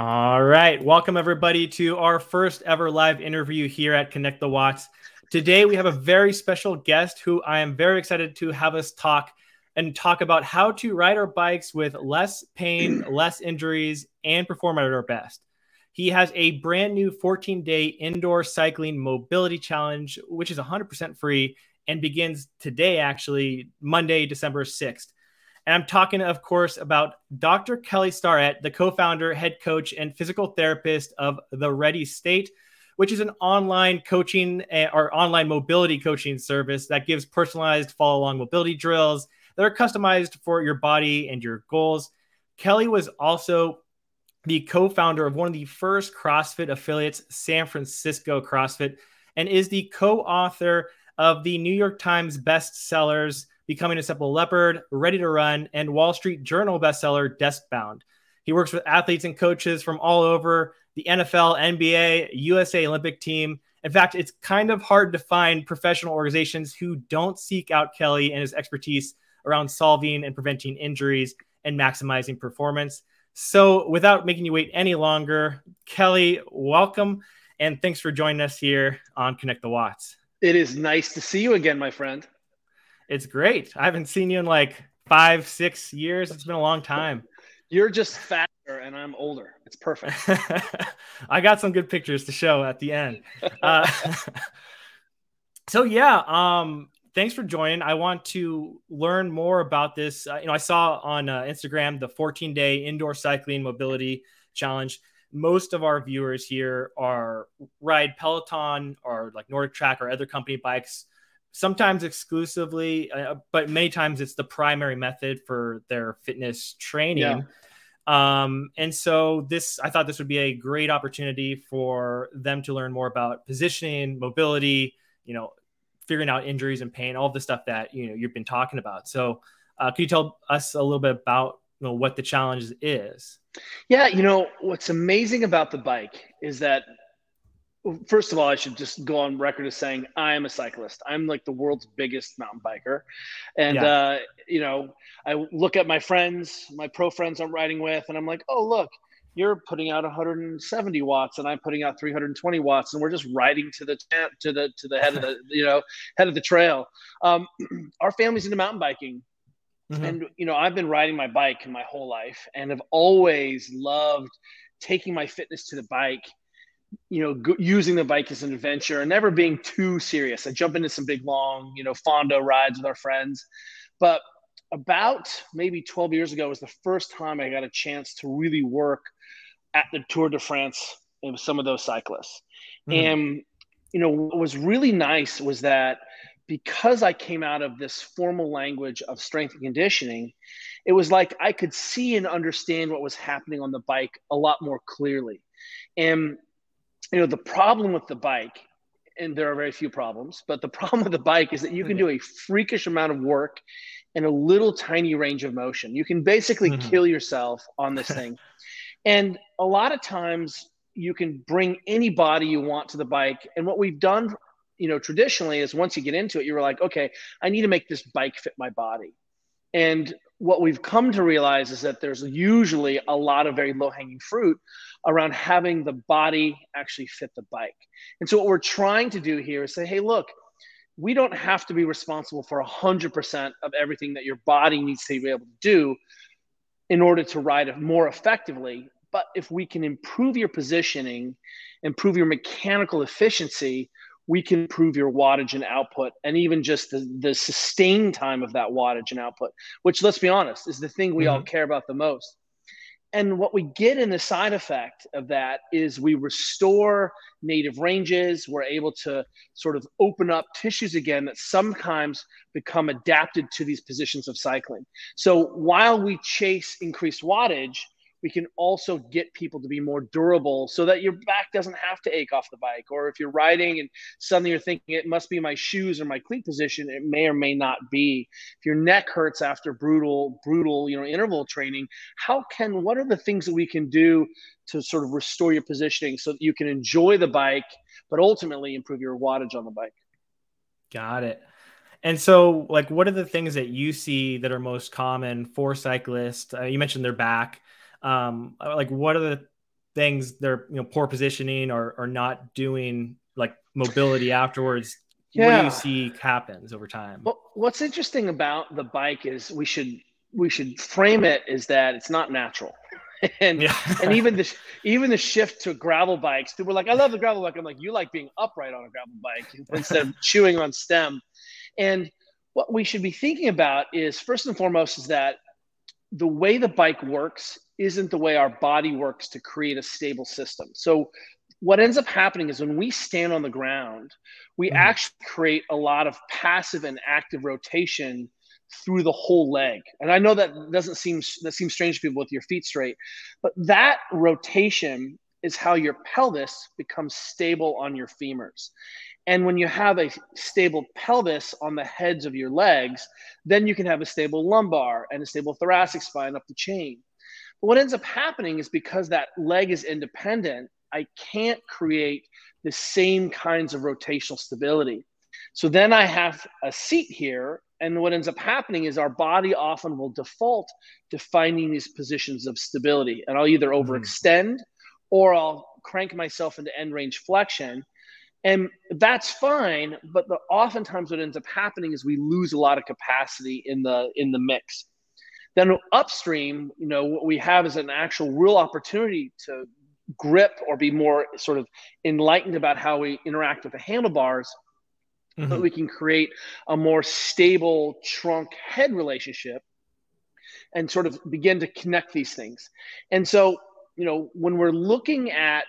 All right. Welcome, everybody, to our first ever live interview here at Connect the Watts. Today, we have a very special guest who I am very excited to have us talk about how to ride our bikes with less pain, less injuries, and perform at our best. He has a brand new 14-day indoor cycling mobility challenge, which is 100% free and begins today, actually, Monday, December 6th. And I'm talking, of course, about Dr. Kelly Starrett, the co-founder, head coach, and physical therapist of The Ready State, which is an online coaching or online mobility coaching service that gives personalized follow-along mobility drills that are customized for your body and your goals. Kelly was also the co-founder of one of the first CrossFit affiliates, San Francisco CrossFit, and is the co-author of the New York Times bestsellers, Becoming a Simple Leopard, Ready to Run, and Wall Street Journal bestseller, Deskbound. He works with athletes and coaches from all over the NFL, NBA, USA Olympic team. In fact, it's kind of hard to find professional organizations who don't seek out Kelly and his expertise around solving and preventing injuries and maximizing performance. So without making you wait any longer, Kelly, welcome, and thanks for joining us here on Connect the Watts. It is nice to see you again, my friend. It's great. I haven't seen you in like 5-6 years. It's been a long time. You're just faster and I'm older. It's perfect. I got some good pictures to show at the end. Thanks for joining. I want to learn more about this. I saw on Instagram the 14-day indoor cycling mobility challenge. Most of our viewers here are ride Peloton or like Nordic Track or other company bikes, sometimes exclusively, but many times it's the primary method for their fitness training. Yeah. And so I thought this would be a great opportunity for them to learn more about positioning, mobility, figuring out injuries and pain, all the stuff that, you've been talking about. So can you tell us a little bit about what the challenge is? Yeah. What's amazing about the bike is that, first of all, I should just go on record as saying I am a cyclist. I'm like the world's biggest mountain biker. And, I look at my friends, my pro friends I'm riding with, and I'm like, oh, look, you're putting out 170 watts and I'm putting out 320 watts. And we're just riding to the head of the, head of the trail. Our family's into mountain biking. Mm-hmm. And, I've been riding my bike my whole life and have always loved taking my fitness to the bike, using the bike as an adventure and never being too serious. I jump into some big, long, Fondo rides with our friends. But about maybe 12 years ago was the first time I got a chance to really work at the Tour de France with some of those cyclists. Mm-hmm. And, what was really nice was that because I came out of this formal language of strength and conditioning, it was like I could see and understand what was happening on the bike a lot more clearly. And the problem with the bike, and there are very few problems, but the problem with the bike is that you can do a freakish amount of work in a little tiny range of motion. You can basically kill yourself on this thing. And a lot of times you can bring any body you want to the bike. And what we've done, traditionally is once you get into it, you're like, okay, I need to make this bike fit my body. And what we've come to realize is that there's usually a lot of very low-hanging fruit around having the body actually fit the bike. And so what we're trying to do here is say, hey, look, we don't have to be responsible for 100% of everything that your body needs to be able to do in order to ride it more effectively. But if we can improve your positioning, improve your mechanical efficiency, we can improve your wattage and output, and even just the sustained time of that wattage and output, which, let's be honest, is the thing we all care about the most. And what we get in the side effect of that is we restore native ranges. We're able to sort of open up tissues again that sometimes become adapted to these positions of cycling. So while we chase increased wattage, we can also get people to be more durable so that your back doesn't have to ache off the bike. Or if you're riding and suddenly you're thinking it must be my shoes or my cleat position, it may or may not be. If your neck hurts after brutal, interval training, what are the things that we can do to sort of restore your positioning so that you can enjoy the bike, but ultimately improve your wattage on the bike? Got it. And so, what are the things that you see that are most common for cyclists? You mentioned their back. What are the things, their poor positioning or not doing like mobility afterwards. Yeah. What do you see happens over time? Well, what's interesting about the bike is we should frame it is that it's not natural. And even the shift to gravel bikes, people were like, I love the gravel bike. I'm like, you like being upright on a gravel bike instead of chewing on stem. And what we should be thinking about is, first and foremost, is that the way the bike works isn't the way our body works to create a stable system. So what ends up happening is when we stand on the ground, we actually create a lot of passive and active rotation through the whole leg. And I know that seems strange to people with your feet straight, but that rotation is how your pelvis becomes stable on your femurs. And when you have a stable pelvis on the heads of your legs, then you can have a stable lumbar and a stable thoracic spine up the chain. But what ends up happening is because that leg is independent, I can't create the same kinds of rotational stability. So then I have a seat here, and what ends up happening is our body often will default to finding these positions of stability. And I'll either overextend or I'll crank myself into end range flexion. And that's fine, but oftentimes what ends up happening is we lose a lot of capacity in the mix. Then upstream, what we have is an actual real opportunity to grip or be more sort of enlightened about how we interact with the handlebars, so that we can create a more stable trunk head relationship and sort of begin to connect these things. And so, when we're looking at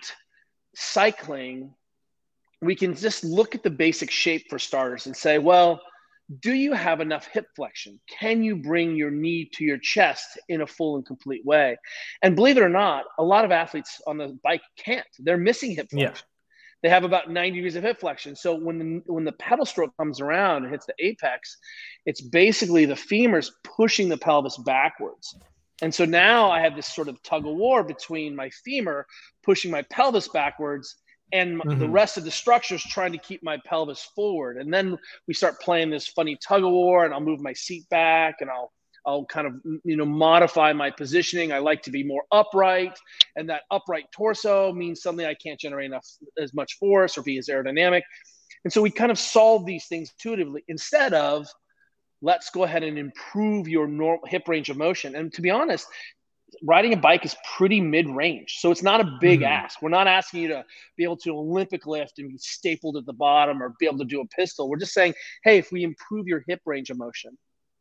cycling, we can just look at the basic shape for starters and say, well, do you have enough hip flexion? Can you bring your knee to your chest in a full and complete way? And believe it or not, a lot of athletes on the bike can't. They're missing hip flexion. Yeah. They have about 90 degrees of hip flexion. So when the pedal stroke comes around and hits the apex, it's basically the femurs pushing the pelvis backwards. And so now I have this sort of tug of war between my femur pushing my pelvis backwards and the rest of the structure is trying to keep my pelvis forward. And then we start playing this funny tug of war, and I'll move my seat back, and I'll kind of, modify my positioning. I like to be more upright, and that upright torso means suddenly I can't generate as much force or be as aerodynamic. And so we kind of solve these things intuitively instead of let's go ahead and improve your normal hip range of motion. And to be honest, riding a bike is pretty mid-range. So it's not a big ask. We're not asking you to be able to Olympic lift and be stapled at the bottom or be able to do a pistol. We're just saying, hey, if we improve your hip range of motion,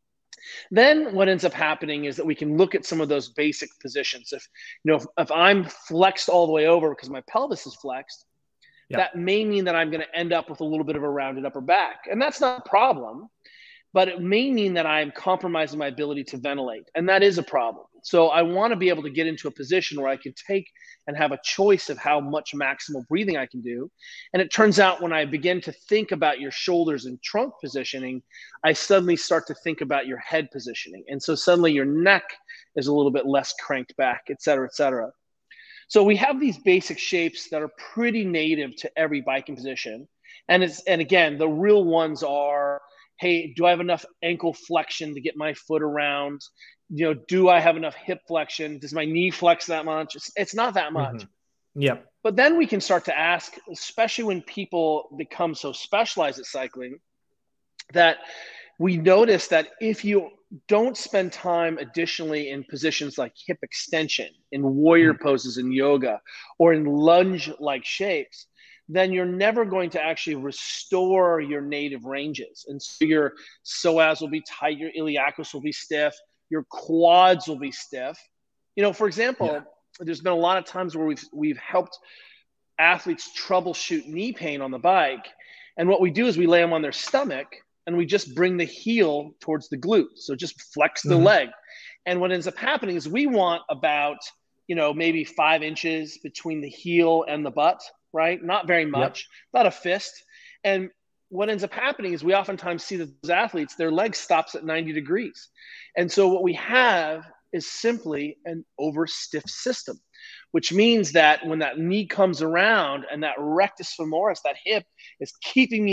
then what ends up happening is that we can look at some of those basic positions. If I'm flexed all the way over because my pelvis is flexed, that may mean that I'm going to end up with a little bit of a rounded upper back. And that's not a problem, but it may mean that I'm compromising my ability to ventilate. And that is a problem. So I want to be able to get into a position where I can take and have a choice of how much maximal breathing I can do. And it turns out when I begin to think about your shoulders and trunk positioning, I suddenly start to think about your head positioning. And so suddenly your neck is a little bit less cranked back, et cetera, et cetera. So we have these basic shapes that are pretty native to every biking position. And again, the real ones are, hey, do I have enough ankle flexion to get my foot around? Do I have enough hip flexion? Does my knee flex that much? It's not that much. Yep. But then we can start to ask, especially when people become so specialized at cycling, that we notice that if you don't spend time additionally in positions like hip extension, in warrior poses in yoga, or in lunge-like shapes, then you're never going to actually restore your native ranges. And so your psoas will be tight, your iliacus will be stiff, your quads will be stiff. For example, there's been a lot of times where we've helped athletes troubleshoot knee pain on the bike. And what we do is we lay them on their stomach and we just bring the heel towards the glute. So just flex the leg. And what ends up happening is we want about, maybe 5 inches between the heel and the butt, right? Not very much, not a fist. And what ends up happening is we oftentimes see that those athletes, their leg stops at 90 degrees. And so what we have is simply an over-stiff system, which means that when that knee comes around and that rectus femoris, that hip, is keeping me in these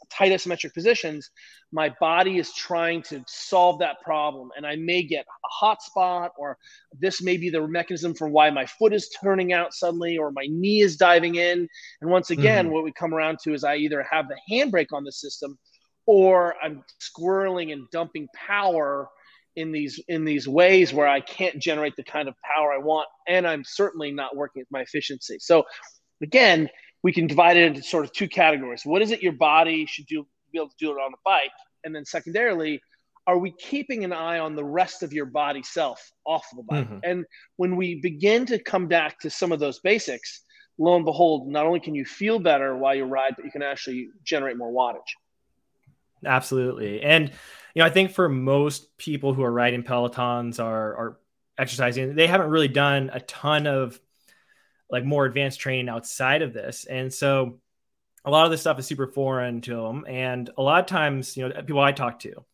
tight isometric positions, my body is trying to solve that problem. And I may get a hot spot, or this may be the mechanism for why my foot is turning out suddenly, or my knee is diving in. And once again, what we come around to is I either have the handbrake on the system, or I'm squirreling and dumping power in these ways where I can't generate the kind of power I want. And I'm certainly not working at my efficiency. So again, we can divide it into sort of two categories. What is it your body should do, be able to do it on the bike? And then secondarily, are we keeping an eye on the rest of your body self off of the bike? And when we begin to come back to some of those basics, lo and behold, not only can you feel better while you ride, but you can actually generate more wattage. Absolutely. And, I think for most people who are riding Pelotons are exercising, they haven't really done a ton of like more advanced training outside of this. And so a lot of this stuff is super foreign to them. And a lot of times, people I talk to,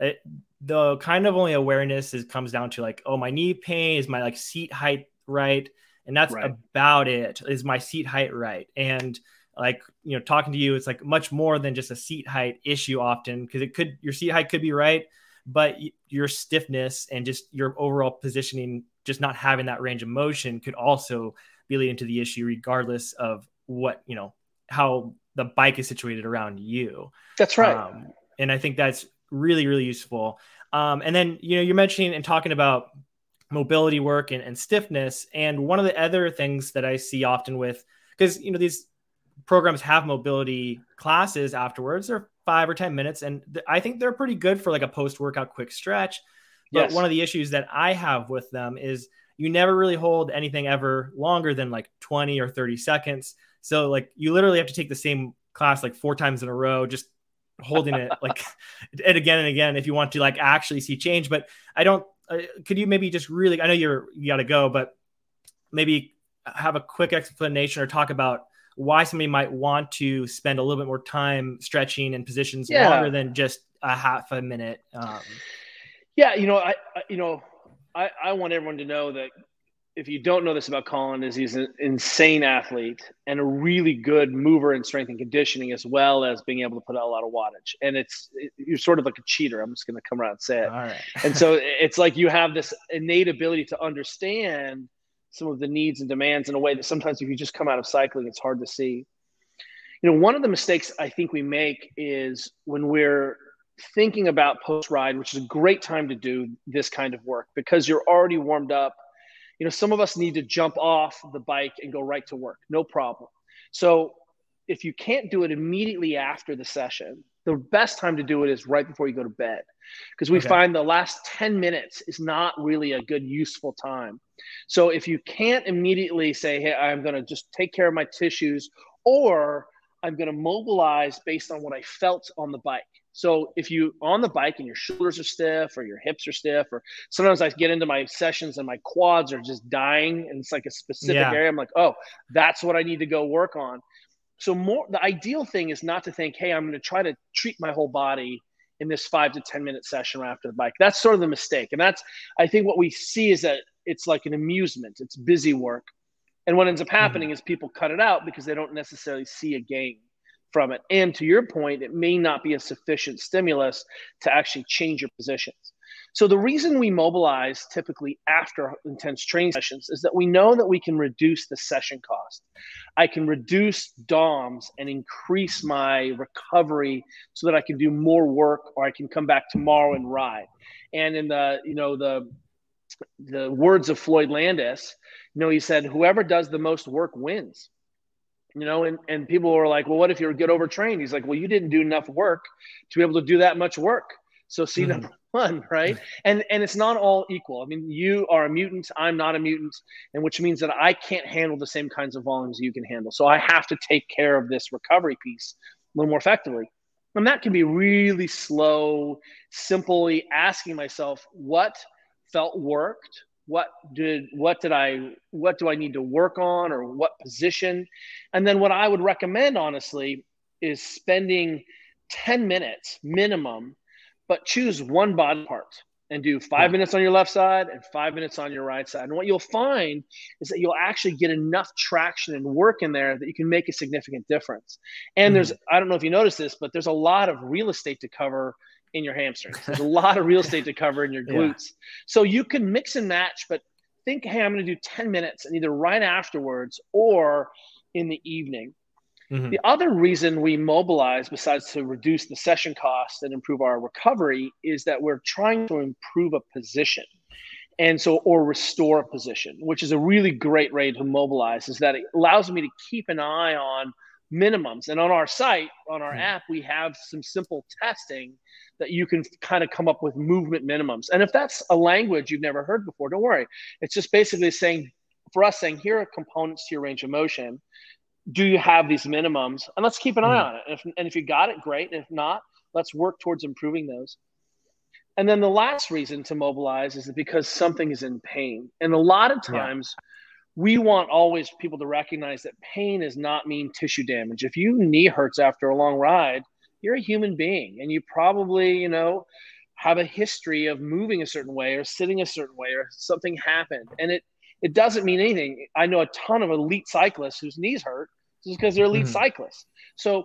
the kind of only awareness comes down to like, oh, my knee pain, is my like seat height right? And that's about it. Is my seat height right? And like, talking to you, it's like much more than just a seat height issue often, because your seat height could be right, but your stiffness and just your overall positioning, just not having that range of motion could also be leading to the issue, regardless of what, how the bike is situated around you. That's right. And I think that's really, really useful. And then, you're mentioning and talking about mobility work and stiffness. And one of the other things that I see often with, because, these programs have mobility classes afterwards, they're 5 or 10 minutes. And I think they're pretty good for like a post-workout quick stretch. But one of the issues that I have with them is you never really hold anything ever longer than like 20 or 30 seconds. So like you literally have to take the same class like 4 times in a row, just holding it like and again if you want to like actually see change. But I don't, could you maybe just really, I know you got to go, but maybe have a quick explanation or talk about why somebody might want to spend a little bit more time stretching in positions longer than just a half a minute. I want everyone to know that if you don't know this about Colin, is he's an insane athlete and a really good mover in strength and conditioning, as well as being able to put out a lot of wattage. And you're sort of like a cheater. I'm just going to come around and say it. All right. And so it's like you have this innate ability to understand some of the needs and demands in a way that sometimes if you just come out of cycling, it's hard to see. One of the mistakes I think we make is when we're thinking about post-ride, which is a great time to do this kind of work because you're already warmed up. Some of us need to jump off the bike and go right to work. No problem. So if you can't do it immediately after the session, the best time to do it is right before you go to bed, because we find the last 10 minutes is not really a good, useful time. So if you can't immediately say, hey, I'm going to just take care of my tissues, or I'm going to mobilize based on what I felt on the bike. So if you on the bike and your shoulders are stiff or your hips are stiff, or sometimes I get into my sessions and my quads are just dying and it's like a specific area, I'm like, oh, that's what I need to go work on. So the ideal thing is not to think, hey, I'm going to try to treat my whole body in this 5 to 10 minute session right after the bike. That's sort of the mistake. And I think what we see is that it's like an amusement. It's busy work. And what ends up happening is people cut it out because they don't necessarily see a gain from it. And to your point, it may not be a sufficient stimulus to actually change your positions. So the reason we mobilize typically after intense training sessions is that we know that we can reduce the session cost. I can reduce DOMs and increase my recovery so that I can do more work, or I can come back tomorrow and ride. And in the words of Floyd Landis, he said, whoever does the most work wins. And people were like, well, what if you're get overtrained? He's like, well, you didn't do enough work to be able to do that much work. So see number one, right? And it's not all equal. I mean, you are a mutant, I'm not a mutant, and which means that I can't handle the same kinds of volumes you can handle. So I have to take care of this recovery piece a little more effectively. And that can be really slow, simply asking myself, what felt worked? What do I need to work on, or what position? And then what I would recommend, honestly, is spending 10 minutes minimum, but choose one body part. and do 5 minutes on your left side and 5 minutes on your right side. And what you'll find is that you'll actually get enough traction and work in there that you can make a significant difference. And I don't know if you noticed this, but there's a lot of real estate to cover in your hamstrings. There's a lot of real estate to cover in your glutes. Yeah. So you can mix and match, but think, hey, I'm going to do 10 minutes and either right afterwards or in the evening. The other reason we mobilize, besides to reduce the session cost and improve our recovery, is that we're trying to improve a position. And so, or restore a position, which is a really great way to mobilize, is that it allows me to keep an eye on minimums. And on our site, on our app, we have some simple testing that you can kind of come up with movement minimums. And if that's a language you've never heard before, don't worry. It's just basically saying, for us, saying, here are components to your range of motion. Do you have these minimums? And let's keep an eye on it. And if you got it, great. And if not, let's work towards improving those. And then the last reason to mobilize is because something is in pain. And a lot of times we want always people to recognize that pain does not mean tissue damage. If your knee hurts after a long ride, you're a human being, and you probably, have a history of moving a certain way or sitting a certain way, or something happened. And it doesn't mean anything. I know a ton of elite cyclists whose knees hurt just because they're elite cyclists. So,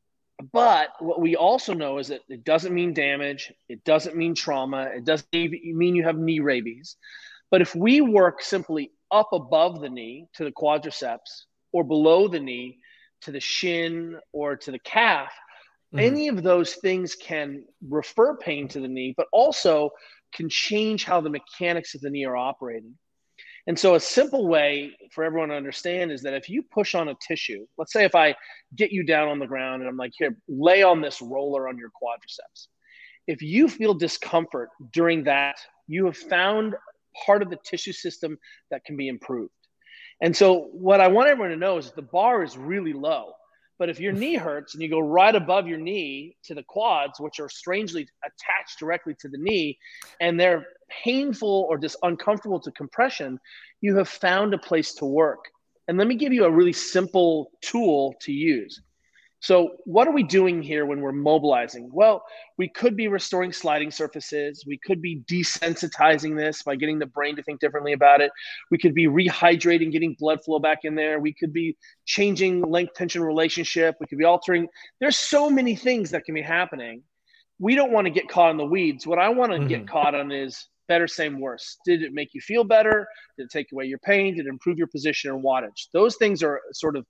but what we also know is that it doesn't mean damage. It doesn't mean trauma. It doesn't mean you have knee rabies. But if we work simply up above the knee to the quadriceps, or below the knee to the shin or to the calf, any of those things can refer pain to the knee, but also can change how the mechanics of the knee are operating. And so a simple way for everyone to understand is that if you push on a tissue, let's say if I get you down on the ground and I'm like, here, lay on this roller on your quadriceps. If you feel discomfort during that, you have found part of the tissue system that can be improved. And so what I want everyone to know is that the bar is really low. But if your knee hurts and you go right above your knee to the quads, which are strangely attached directly to the knee, and they're painful or just uncomfortable to compression, you have found a place to work. And let me give you a really simple tool to use. So what are we doing here when we're mobilizing? Well, we could be restoring sliding surfaces. We could be desensitizing this by getting the brain to think differently about it. We could be rehydrating, getting blood flow back in there. We could be changing length tension relationship. We could be altering. There's so many things that can be happening. We don't want to get caught in the weeds. What I want to get caught on is better, same, worse. Did it make you feel better? Did it take away your pain? Did it improve your position and wattage? Those things are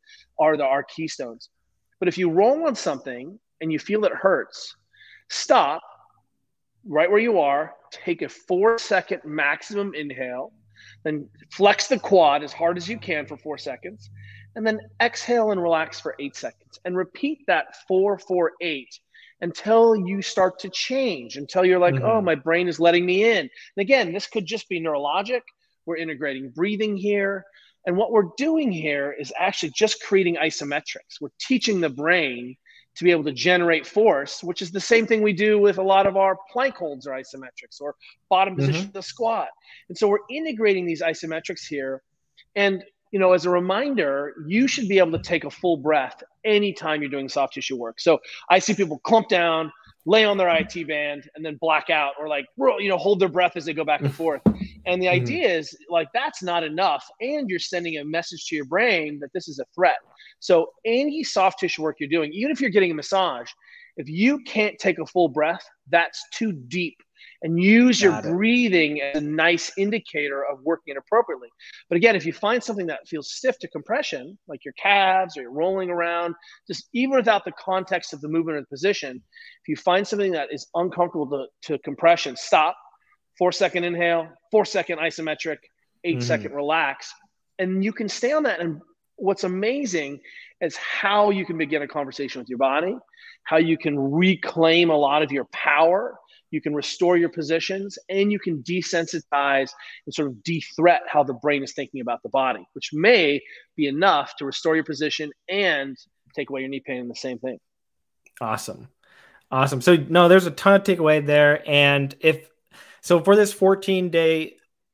our keystones. But if you roll on something and you feel it hurts, stop right where you are, take a 4-second maximum inhale, then flex the quad as hard as you can for 4 seconds, and then exhale and relax for 8 seconds. And repeat that 4-4-8 until you start to change, until you're like, oh, my brain is letting me in. And again, this could just be neurologic. We're integrating breathing here. And what we're doing here is actually just creating isometrics. We're teaching the brain to be able to generate force, which is the same thing we do with a lot of our plank holds or isometrics, or bottom position of the squat. And so we're integrating these isometrics here. And, as a reminder, you should be able to take a full breath anytime you're doing soft tissue work. So I see people clump down, lay on their IT band, and then black out, or hold their breath as they go back and forth. And the idea is that's not enough. And you're sending a message to your brain that this is a threat. So any soft tissue work you're doing, even if you're getting a massage, if you can't take a full breath, that's too deep. And use your breathing as a nice indicator of working it appropriately. But again, if you find something that feels stiff to compression, like your calves or you're rolling around, just even without the context of the movement or the position, if you find something that is uncomfortable to compression, stop, 4-second inhale, 4-second isometric, 8-second relax. And you can stay on that. And what's amazing is how you can begin a conversation with your body, how you can reclaim a lot of your power. You can restore your positions, and you can desensitize and sort of de-threat how the brain is thinking about the body, which may be enough to restore your position and take away your knee pain in the same thing. Awesome. So there's a ton of takeaway there. And for this 14-day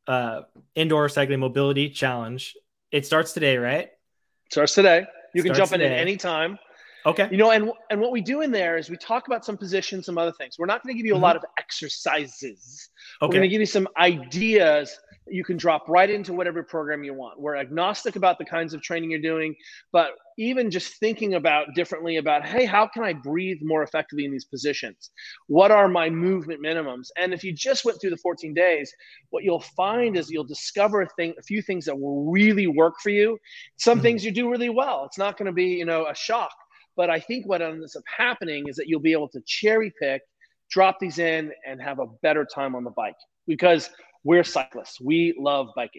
indoor cycling mobility challenge, it starts today, right? Starts today. You can jump in at any time. Okay. And what we do in there is we talk about some positions, some other things. We're not going to give you a lot of exercises. We're going to give you some ideas that you can drop right into whatever program you want. We're agnostic about the kinds of training you're doing, but even just thinking about differently about, hey, how can I breathe more effectively in these positions? What are my movement minimums? And if you just went through the 14 days, what you'll find is you'll discover a few things that will really work for you. Some things you do really well. It's not going to be, a shock. But I think what ends up happening is that you'll be able to cherry pick, drop these in, and have a better time on the bike because we're cyclists. We love biking.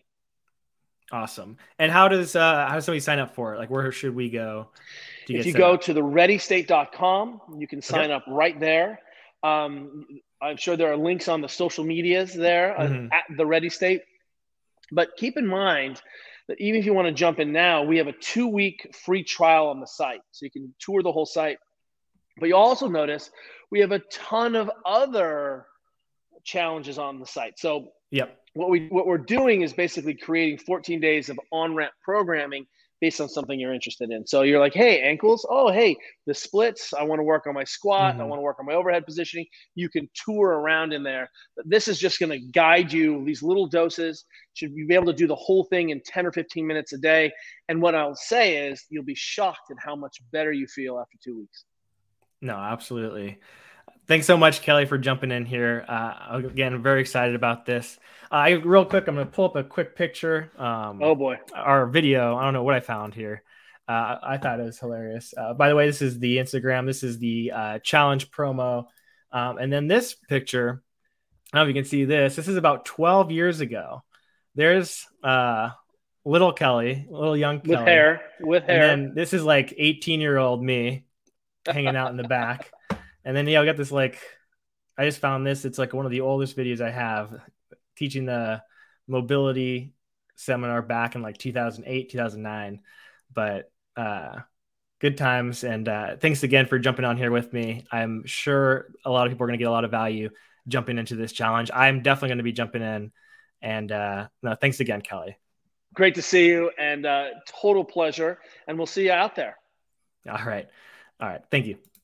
Awesome. And how does somebody sign up for it? Like, where should we go? If you go to thereadystate.com, you can sign up right there. I'm sure there are links on the social medias there at the Ready State. But keep in mind that even if you want to jump in now, we have a 2-week free trial on the site. So you can tour the whole site. But you also notice we have a ton of other challenges on the site. So what we're doing is basically creating 14 days of on-ramp programming based on something you're interested in. So you're like, hey, ankles. Oh, hey, the splits. I want to work on my squat. I want to work on my overhead positioning. You can tour around in there. But this is just going to guide you. These little doses should you be able to do the whole thing in 10 or 15 minutes a day. And what I'll say is you'll be shocked at how much better you feel after 2 weeks. No, absolutely. Thanks so much, Kelly, for jumping in here. Again, I'm very excited about this. Real quick, I'm going to pull up a quick picture. Oh, boy. Our video. I don't know what I found here. I thought it was hilarious. By the way, this is the Instagram. This is the challenge promo. And then this picture, I don't know if you can see this. This is about 12 years ago. There's little Kelly, little young Kelly. With hair. And then this is like 18-year-old me hanging out in the back. And then, I got this, I just found this. It's like one of the oldest videos I have teaching the mobility seminar back in 2008, 2009. But good times. And thanks again for jumping on here with me. I'm sure a lot of people are going to get a lot of value jumping into this challenge. I'm definitely going to be jumping in. And no, thanks again, Kelly. Great to see you and total pleasure. And we'll see you out there. All right. Thank you.